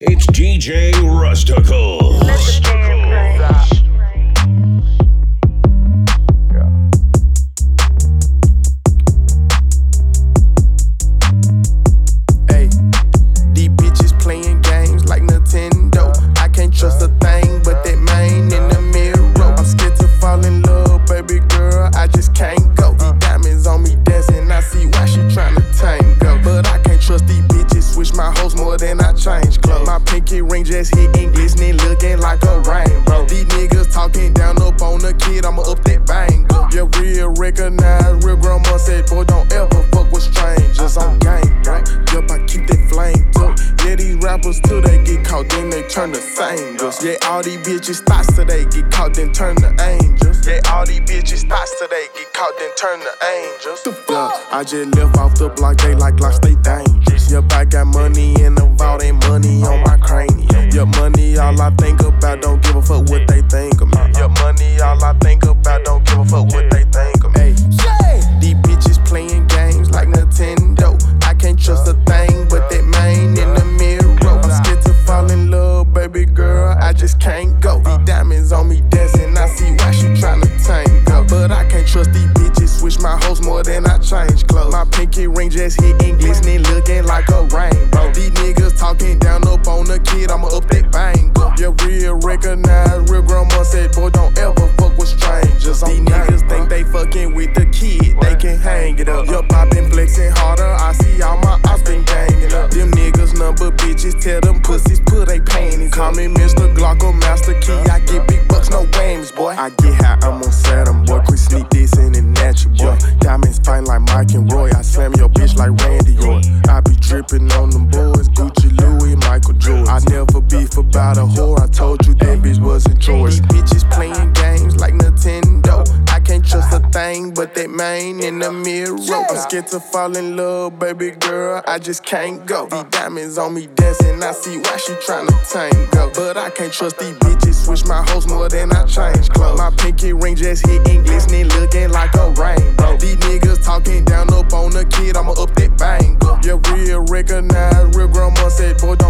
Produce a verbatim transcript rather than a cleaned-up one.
It's D J Rustical. Hey, these bitches playing games like Nintendo. I can't trust a thing but that man in the mirror. I'm scared to fall in love, baby girl, I just can't go. These diamonds on me dancing, I see why she tryna tango. But I can't trust these bitches, switch my hoes more than I change clothes. My pinky ring just hit English, and looking like a rainbow. These niggas talking down up on the kid, I'ma up that bang. Yeah, real recognize, real grandma said, boy, don't ever fuck with strangers on game, right? Yup, I keep that flame up. Yeah, these rappers till they get caught, then they turn to singers. Yeah, all these bitches thoughts till they get caught, then turn to angels. Yeah, all these bitches thoughts till they get caught, then turn to angels. Yeah, I just left off the block, they like locks, they dangerous. Yup, I got money in the vault, ain't money on my cranium. Yup, money all I think about, don't give a fuck what they think of me. Yup, money all I think about, don't give a fuck what they think of me. Hey, these bitches playing games like Nintendo. I can't trust a thing but that man in the mirror. I'm scared to fall in love, baby girl, I just can't go. These diamonds on me dancing, I see why she tryna tango. But I can't trust these bitches, switch my hoes more than I change clothes. My pinky ring just hit English, and looking like a rainbow. These niggas talking down up on the kid, I'ma up that bang. Yeah, real recognize, real grandma said, boy, don't ever fuck with strangers. These niggas think they fucking with the kid, they can hang it up. Yup, I been flexing harder, I see all my ops been ganging up. Them niggas number bitches, tell them pussies put they panties. Call me Mister Glock or Master Key, I get big bucks, no whammies, boy. I get high, I'm on Saturn, boy, quit sneak this in the natural, boy. Diamonds fighting like Mike and Roy, I slam your bitch like Randy Orton. I be dripping on them boys, Gucci, Louis, Michael Jordan. I never beef about a whore, I told you that bitch wasn't yours. These bitches playing games like Nintendo. I can't trust a thing but that man in the mirror. I'm scared to fall in love, baby girl, I just can't go. These diamonds on me dancing, I see why she tryna tango. But I can't trust these bitches, switch my hoes more than I change clothes. My pinky ring just hit English, and looking like a rainbow. These niggas talking down up on the kid, I'ma up that bang. Yeah, real recognize, real grandma said, boy,